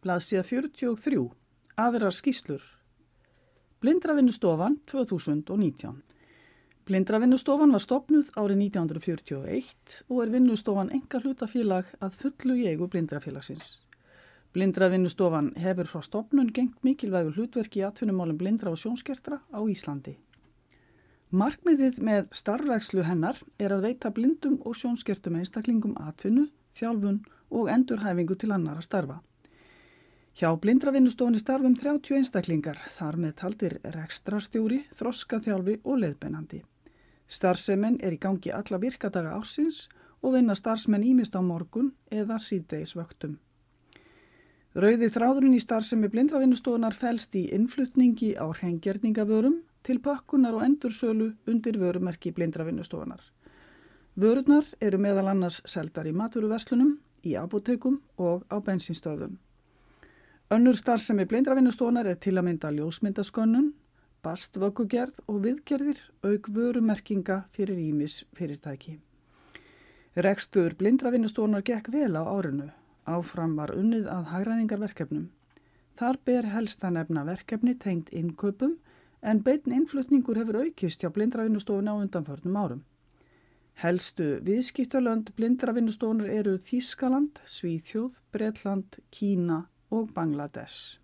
Blaðsíða 43. Aðrar skýrslur. Blindravinnustofan 2019. Blindravinnustofan var stofnuð árið 1941 og vinnustofan einkahlutafélag að fullu í eigu Blindrafélagsins. Blindravinnustofan hefur frá stofnun gegnt mikilvægu hlutverki í atvinnumálum blindra og sjónskertra á Íslandi. Markmiðið með starfrækslu hennar að veita blindum og sjónskertum einstaklingum atvinnu, þjálfun og endurhæfingu til annarra starfa. Hjá Blindravinnustofunni starfum 30 einstaklingar, þar með taldir rekstrarstjóri, þroskaþjálfi og leiðbeinandi. Starfsemin í gangi alla virkadaga ársins og vinna starfsmenn ýmist á morgun eða síðdegisvöktum. Rauði þráðurinn í starfsemi Blindravinnustofunar felst í innflutningi á hreingerningavörum til pakkunar og endursölu undir vörumerki Blindravinnustofunar. Vörurnar eru meðal annars seldar í matvöruverslunum, í apótekum og á bensínstöðvum. Önnur starfsemi Blindravinnustofunar til að mynda ljósmyndaskönnun, bastvöggugerð og viðgerðir auk vörumerkinga fyrir ýmis fyrirtæki. Rekstur Blindravinnustofunar gekk vel á árinu. Áfram var unnið að hagræðingarverkefnum. Þar ber helst að nefna verkefni tengd innkaupum en beinn innflutningur hefur aukist hjá Blindravinnustofunni á undanförnum árum. Helstu viðskiptalönd Blindravinnustofunar eru Þýskaland, Svíþjóð, Bretland, Kína og Bangladesh.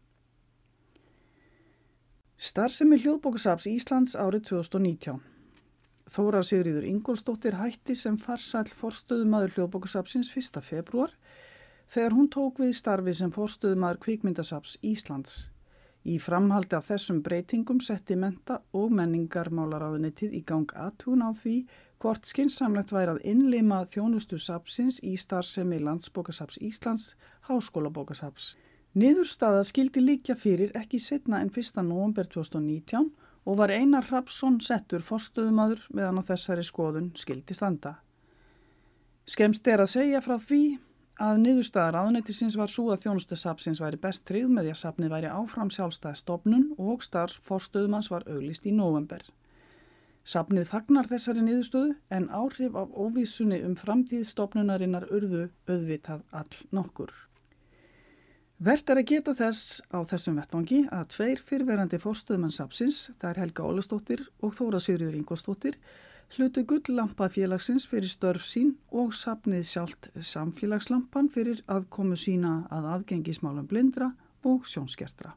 Starfsemi Hljóðbókasafns Íslands árið 2019. Þóra Sigríður Ingólfsdóttir hætti sem farsæll forstöðumaður Hljóðbókasafnsins 1. febrúar þegar hún tók við starfi sem forstöðumaður Kvikmyndasafns Íslands. Í framhaldi af þessum breytingum setti mennta- og menningarmálaráðuneytið í gang athugun á því hvort skynsamlegt væri að innlima þjónustu safnsins í starfsemi Landsbókasafns Íslands, Háskólabókasafns. Niðurstaða skildi liggja fyrir ekki seinna en 1. nóvember 2019 og var Einar Hrafnsson settur forstöðumaður meðan á þessari skoðun skildi standa. Skemmst að segja frá því að niðurstaða ráðuneytisins var sú að þjónustu safnsins væri best tryggð með því að safnið væri áfram sjálfstæð stofnun og starfsforstöðumanns var auglýst í nóvember. Safnið fagnar þessari niðurstöðu en áhrif af óvissunni framtíð stofnunarinnar urðu auðvitað all nokkur. Vert að geta þess á þessum vettvangi að 2 fyrrverandi forstöðumenn safnsins, það Helga Ólafsdóttir og Þóra Sigríður Ingólfsdóttir, hlutu gulllampa félagsins fyrir störf sín og safnið sjálft samfélagslampan fyrir aðkomu sína að aðgengismálum blindra og sjónskertra.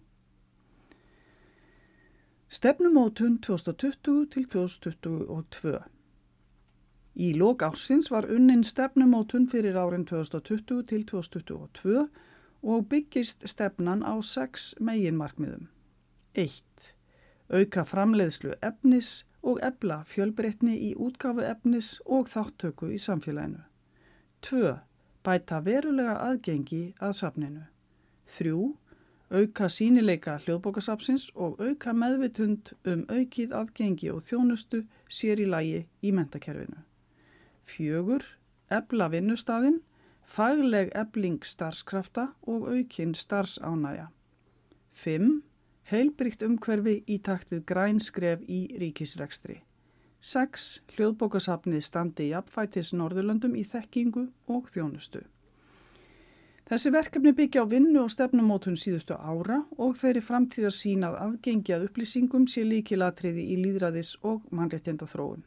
Stefnumótun 2020 til 2022. Í lok ársins var unnin stefnumótun fyrir árin 2020 til 2022 og byggist stefnan á 6 meginmarkmiðum. 1. Auka framleiðslu efnis og efla fjölbreytni í útgáfu efnis og þáttöku í samfélaginu. 2. Bæta verulega aðgengi að safninu. 3. Auka sýnileika Hljóðbókasafnsins og auka meðvitund aukið aðgengi og þjónustu sér í lagi í menntakerfinu. 4. Efla vinnustaðinn, fagleg efling starfskrafta og aukin starfsánægja. 5. Heilbrigt umhverfi í takt við græn skref í ríkisrekstri. 6. Hljóðbókasafnið standi jafnfætis Norðurlöndum í þekkingu og þjónustu. Þessi verkefni byggja á vinnu og stefnumótun síðustu ára og þeirri framtíðar sýn að aðgengi að upplýsingum sé lykilatriði í lýðræðis- og mannréttindaþróun.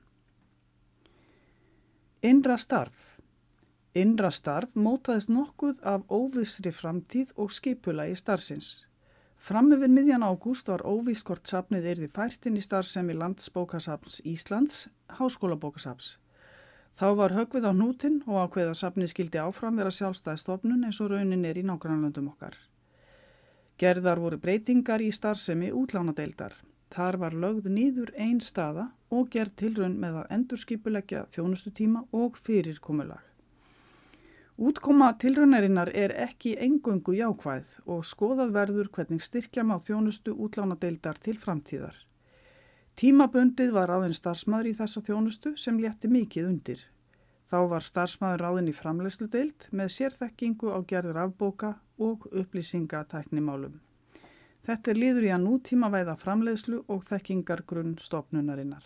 Innra starf. Innra starf mótaðist nokkuð af óvissri framtíð og skipulagi starfsins. Fram yfir miðjan ágúst var óvíst hvort safnið yrði fært inn í starfsemi Landsbókasafns Íslands, Háskólabókasafns. Þá var höggvið á hnútinn og ákveðið að safnið skildi áfram vera sjálfstæð stofnun eins og raunin í nágrannalöndum okkar. Gerðar voru breytingar í starfsemi útlánadeildar. Þar var lögð niður ein staða og gerð tilraun með að endurskipuleggja þjónustutíma og fyrirkomulag. Útkoma tilraunarinnar ekki eingöngu jákvæð og skoðað verður hvernig styrkja má þjónustu útlánadeildar til framtíðar. Tímabundið var ráðinn starfsmaður í þessa þjónustu sem létti mikið undir. Þá var starfsmaður ráðinn í framleiðsludeild með sérþekkingu á gerð rafbóka og upplýsingatæknimálum. Þetta liður í að nútímavæða framleiðslu og þekkingargrunn stofnunarinnar.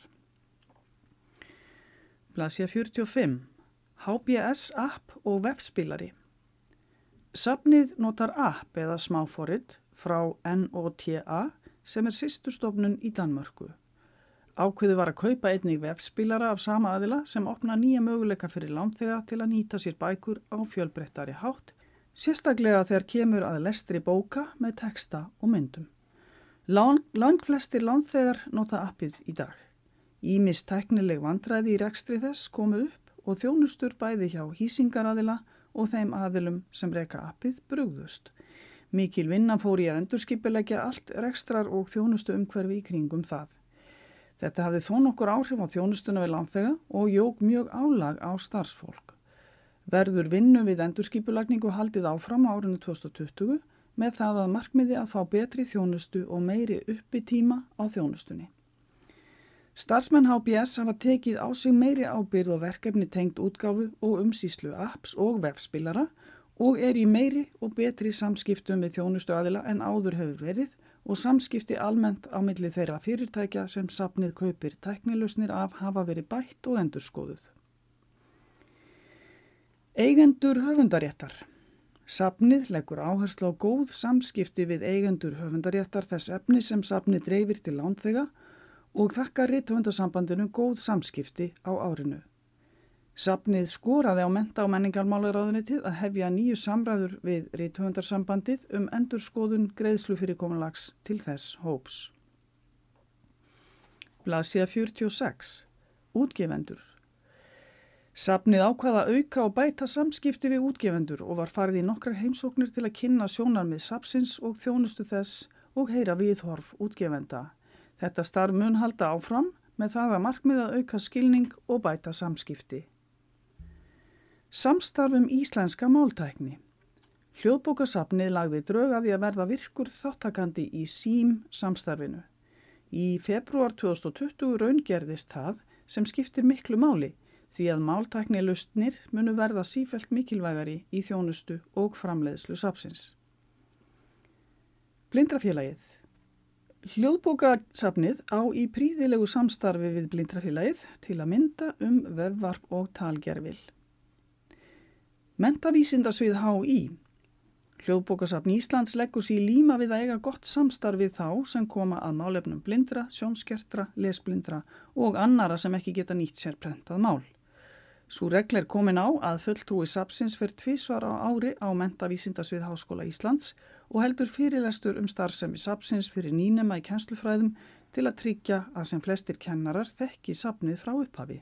Blaðsíða 45. HBS app og vefspilari. Safnið notar app eða smáforrit frá NOTA sem systurstofnun í Danmörku. Ákveðið var að kaupa einnig vefspilara af sama aðila sem opna nýja möguleika fyrir lánþega til að nýta sér bækur á fjölbreyttari hátt, sérstaklega þegar kemur að lestri bóka með texta og myndum. Langflestir lánþegar nota appið í dag. Ýmis tæknileg vandræði í rekstri þess komu upp og þjónustur bæði hjá hýsingaraðila og þeim aðilum sem reka appið brugðust. Mikil vinna fór í að endurskipuleggja allt rekstrar og þjónustu umhverfi í kringum það. Þetta hafði þó nokkur áhrif á þjónustuna við lánþega og jók mjög álag á starfsfólk. Verður vinnu við endurskipulagningu haldið áfram á árinu 2020 með það að markmiði að fá betri þjónustu og meiri uppitíma á þjónustunni. Starfsmenn HBS hafa tekið á sig meiri ábyrgð og verkefni tengd útgáfu og umsýslu apps og vefspilara og í meiri og betri samskiptum við þjónustuaðila en áður hefur verið og samskipti almennt á milli þeirra fyrirtækja sem safnið kaupir tæknilausnir af hafa verið bætt og endurskoðuð. Eigendur höfundaréttar. Safnið leggur áherslu á góð samskipti við eigendur höfundaréttar þess efnis sem safnið dreifir til lánþega og þakkar rithöfundasambandinu góð samskipti á árinu. Safnið skoraði á mennta- og menningarmálaráðuneytið að hefja nýju samræður við rithöfundarsambandið endurskoðun greiðslufyrirkomulags til þess hóps. Blaðsíða 46. Útgefendur. Safnið ákvað að auka og bæta samskipti við útgefendur og var farið í nokkrar heimsóknir til að kynna sjónarmið safnsins og þjónustu þess og heyra viðhorf útgefenda. Þetta starf mun halda áfram með það að markmið að auka skilning og bæta samskipti. Samstarf íslenska máltækni. Hljóðbókasafnið lagði drög að því að verða virkur þáttakandi í SÍM-samstarfinu. Í febrúar 2020 raungerðist það sem skiptir miklu máli því að máltæknilausnir munu verða sífellt mikilvægari í þjónustu og framleiðslu safnsins. Blindrafélagið. Hljóðbókasafnið á í prýðilegu samstarfi við Blindrafélagið til að mynda vefvarp og talgervil. Menntavísindasvið HÍ. Hljóðbókasafn Íslands leggur sig í líma við að eiga gott samstarf við þá sem koma að málefnum blindra, sjónskertra, lesblindra og annara sem ekki geta nýtt sér prentað mál. Sú regla komin á að fulltrúi safnsins fer tvisvar á ári á Menntavísindasvið Háskóla Íslands og heldur fyrirlestur starfsemi safnsins fyrir nýnema í kennslufræðum til að tryggja að sem flestir kennarar þekki safnið frá upphafi.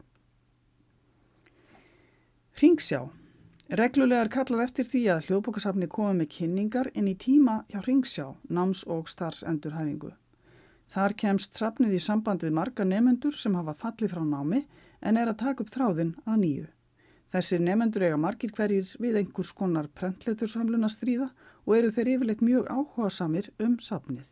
Hringsjá. Reglulega kallað eftir því að hljóðbókasafnið komi með kynningar inn í tíma hjá Hringsjá, náms- og starfsendurhæfingu. Þar kemst safnið í samband við marga nemendur sem hafa fallið frá námi en að taka upp þráðinn að nýju. Þessir nemendur eiga margir hverjir við einhvers konar prentletursamluna stríða og eru þeir yfirleitt mjög áhugasamir safnið.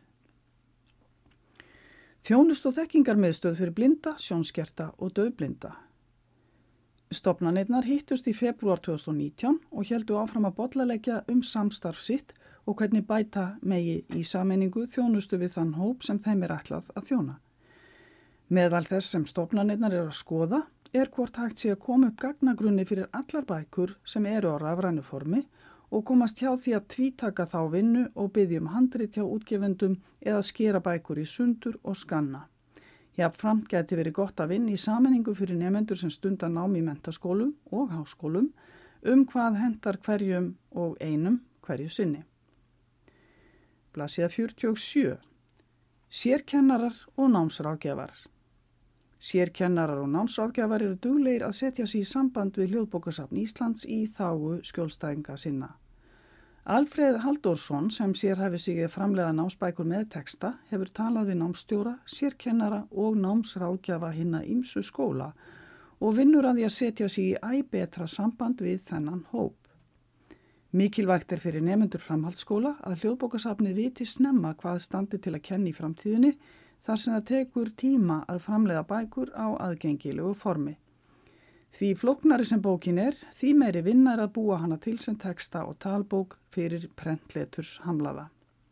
Þjónustu- og þekkingarmiðstöð fyrir blinda, sjónskerta og daufblinda. Stofnanirnar hittust í febrúar 2019 og héldu áfram að bollaleggja samstarf sitt og hvernig bæta megi í sameiningu þjónustu við þann hóp sem þeim ætlað að þjóna. Meðal þess sem stofnanirnar að skoða hvort hægt sé að koma upp gagnagrunni fyrir allar bækur sem eru á rafrænu formi og komast hjá því að tvítaka þá vinnu og biðja handrit hjá útgefendum eða skera bækur í sundur og skanna. Jafnframt gæti verið gott að vinna í sameiningu fyrir nemendur sem stunda nám í menntaskólum og háskólum hvað hentar hverjum og einum hverju sinni. Blaðsíða 47. Sérkennarar og námsráðgjafar. Sérkennarar og námsráðgjafar eru duglegir að setja sig í samband við Hljóðbókasafn Íslands í þágu skjólstæðinga sinna. Alfreð Halldórsson sem sérhæfir sig að framleiða námsbækur með texta hefur talað við námsstjóra, sérkennara og námsráðgjafa hinna ýmsu skóla og vinnur að því að setja sig í betra samband við þennan hóp. Mikilvægt fyrir nemendur framhaldsskóla að Hljóðbókasafnið viti snemma hvað standi til að kenna í framtíðinni þar sem það tekur tíma að framleiða bækur á aðgengilegu formi. Því flóknari sem bókin því meiri vinna að búa hana til sem texta og talbók fyrir prentleturs hamlaða.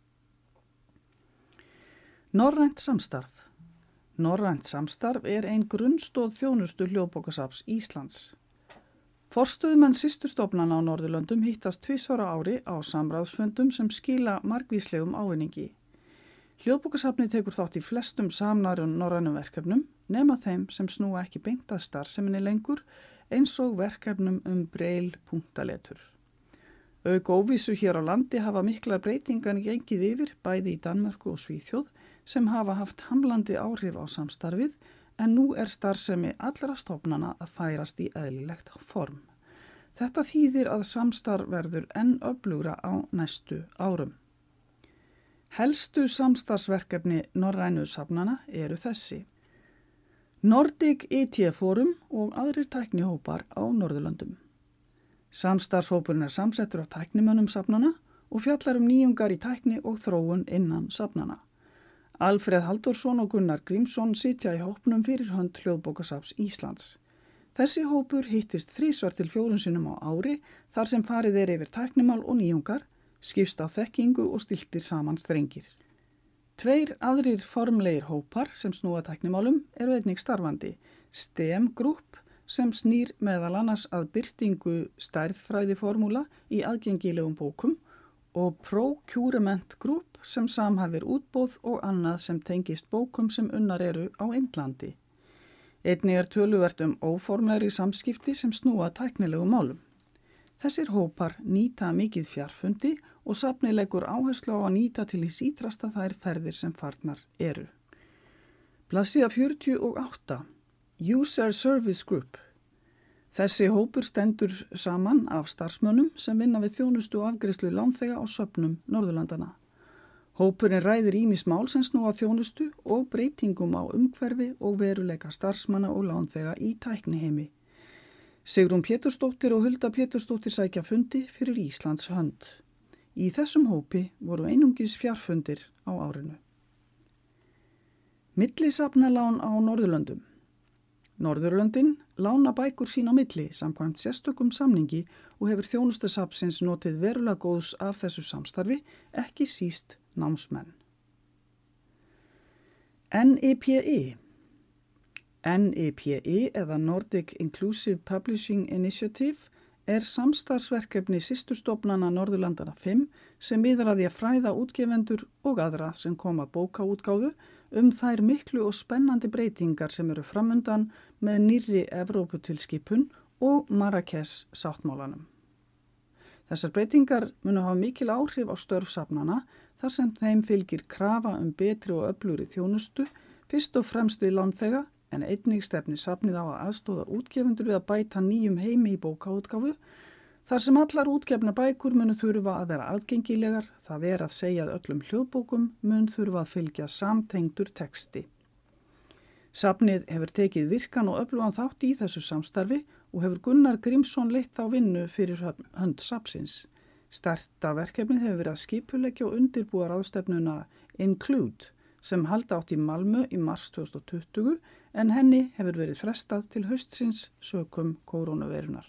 Norrænt samstarf. Norrænt samstarf ein grunnstoð þjónustu Hljóðbókasafns Íslands. Forstöðumenn systurstofnana á Norðurlöndum hittast 2 á ári á samráðsfundum sem skila margvíslegum ávinningi. Hljóðbókasafnið tekur þátt í flestum samnærum norrænum verkefnum nema þeim sem snúa ekki beint að starfseminni lengur eins og verkefnum Braille-punktaletur. Auk óvissu hér á landi hafa miklar breytingar gengið yfir bæði í Danmörku og Svíþjóð sem hafa haft hamlandi áhrif á samstarfið en nú starfsemi allra stofnana að færast í eðlilegt form. Þetta þýðir að samstarf verður enn öflugra á næstu árum. Helstu samstarfsverkefni norrænu safnana eru þessi. Nordic IT Forum og aðrir tæknihópar á Norðurlöndum. Samstarfshópurinn samsettur af tæknimönnum safnana og fjallar nýjungar í tækni og þróun innan safnana. Alfreð Halldórsson og Gunnar Grímsson sitja í hópnum fyrir hönd Hljóðbókasafns Íslands. Þessi hópur hittist 3 til 4 sinnum á ári þar sem farið yfir tæknimál og nýjungar, skipst á þekkingu og stiltir saman strengir. 2 aðrir formlegir hópar sem snúa tæknimálum eru einnig starfandi. STEM Group sem snýr meðal annars að birtingu stærðfræðiformúla í aðgengilegum bókum og Procurement Group sem samhæfir útboð og annað sem tengist bókum sem unnar eru á Indlandi. Einnig töluvert óformlegri samskipti sem snúa tæknilegum málum. Þessir hópar nýta mikið fjarfundi og safnið leggur áherslu á að nýta til hins ítrasta þær ferðir sem farnar eru. Blaðsíða 48. User Service Group. Þessi hópur stendur saman af starfsmönnum sem vinna við þjónustu og afgreiðslu lánþega á söfnum Norðurlandana. Hópurinn ræðir ýmis mál sem snúa þjónustu og breytingum á umhverfi og veruleika starfsmanna og lánþega í tækniheimi. Sigrún Pétursdóttir og Hulda Pétursdóttir sækja fundi fyrir Íslands hönd. Í þessum hópi voru einungis fjarfundir á árinu. Millisafnalán á Norðurlöndum. Norðurlöndin lána bækur sín á milli samkvæmt sérstökum samningi og hefur þjónustusafnsins notið verulega góðs af þessu samstarfi, ekki síst námsmenn. NIPE. NIPE eða Nordic Inclusive Publishing Initiative samstarfsverkefni systurstofnana Norðurlandana 5 sem miðar að því að fræða útgefendur og aðra sem koma að bókaútgáfu þær miklu og spennandi breytingar sem eru framundan með nýrri Evróputilskipun og Marrakesh-sáttmálanum. Þessar breytingar munu hafa mikil áhrif á störf safnana þar sem þeim fylgir krafa betri og öflugri þjónustu, fyrst og fremst við lánþega, en einnig stefnir safnið á að aðstoða útgefendur við að bæta nýjum heimi í bókaútgáfu, þar sem allar útgefnar bækur munu þurfa að vera aðgengilegar, það að segja að öllum hljóðbókum mun þurfa að fylgja samtengdur texti. Safnið hefur tekið virkan og öflugan þátt í þessu samstarfi og hefur Gunnar Grímsson leitt þá vinnu fyrir hönd safnsins. Stærsta verkefnið hefur verið að skipuleggja og undirbúa ráðstefnuna Include sem halda átt í Malmö í mars 2020 en henni hefur verið frestað til haustsins sökum kórónuveirunar.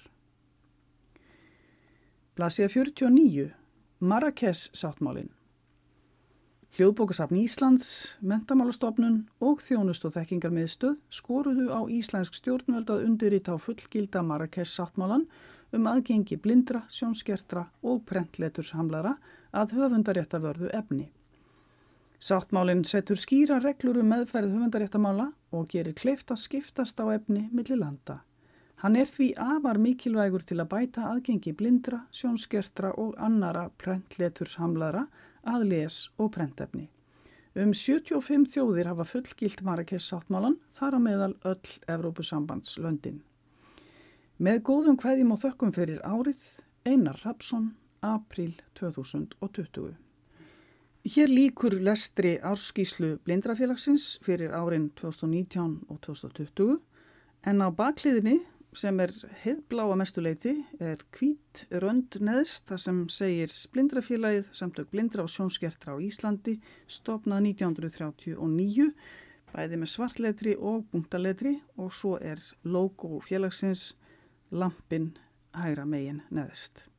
Blaðsíða 49. Marrakesh-sáttmálinn. Hljóðbókasafn Íslands, Menntamálastofnun og Þjónustu- og þekkingarmiðstöð skoruðu á íslensk stjórnvöld að undirrita á fullgilda Marrakesh-sáttmálan aðgengi blindra, sjónskertra og prentleturshamlara að höfundaréttarvörðu efni. Sáttmálinn setur skýra reglur meðferð höfundaréttamála og gerir kleift að skiptast á efni milli landa. Hann því afar mikilvægur til að bæta aðgengi blindra, sjónskertra og annara prentleturshamlara að les- og prentefni. 75 þjóðir hafa fullgilt Marrakesh-sáttmálan, þar á meðal öll Evrópusambandslöndin. Með góðum kveðjum og þökkum fyrir árið, Einar Hrafnsson, apríl 2020. Hér lýkur lestri ársskýrslu Blindrafélagsins fyrir árin 2019 og 2020, en á bakliðinni, sem heiðblá að mestu leyti, hvít rönd neðst þar sem segir Blindrafélagið, samtök blindra og sjónskertra á Íslandi, stofnað 1939, bæði með svartletri og punktaletri og svo logo félagsins lampinn hægra megin neðst.